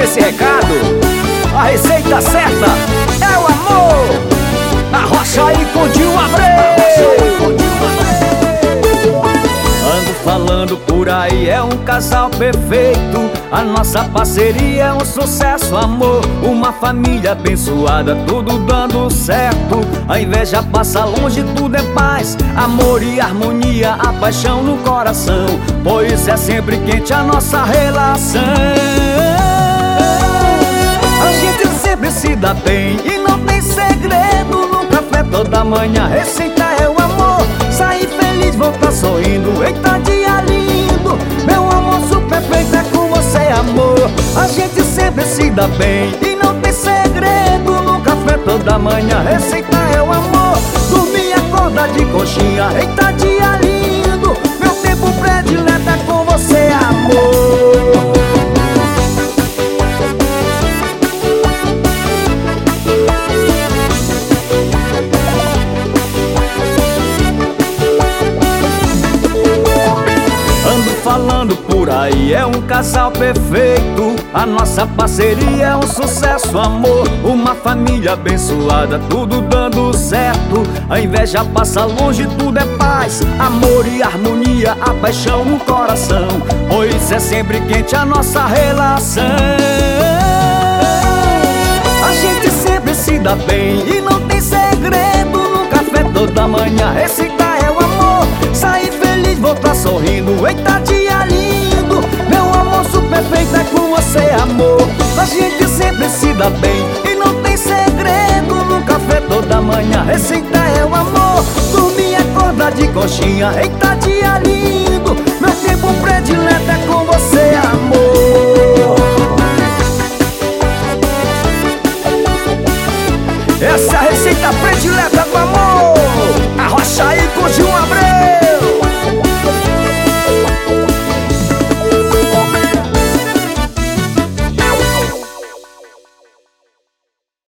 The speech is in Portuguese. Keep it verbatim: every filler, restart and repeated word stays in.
esse recado. A receita certa é o amor. Arrocha aí com Dil Abreu. Ando falando por aí, é um casal perfeito. A nossa parceria é um sucesso, amor. Uma família abençoada, tudo dando certo. A inveja passa longe, tudo é paz, amor e harmonia, a paixão no coração, pois é sempre quente a nossa relação. A gente sempre se dá bem e não tem segredo. No café toda manhã, a receita é o amor. Sair feliz, voltar sorrindo, eita dia lindo. Meu almoço perfeito é com você, amor. A gente sempre se dá bem e não tem segredo. No café toda manhã, a receita é o amor. Dormir e acordar de coxinha, eita dia lindo. Meu tempo predileto é com você, amor. Falando por aí, é um casal perfeito. A nossa parceria é um sucesso, amor. Uma família abençoada, tudo dando certo. A inveja passa longe, tudo é paz, amor e harmonia, a paixão no coração, pois é sempre quente a nossa relação. A gente sempre se dá bem e não tem segredo. No café toda manhã, a receita é o amor. Sair feliz, voltar sorrindo, eita dia lindo. Meu almoço perfeito é com você, amor. A gente sempre se dá bem e não tem segredo. No café toda manhã, a receita é o amor. Dormir e acordar de coxinha, eita dia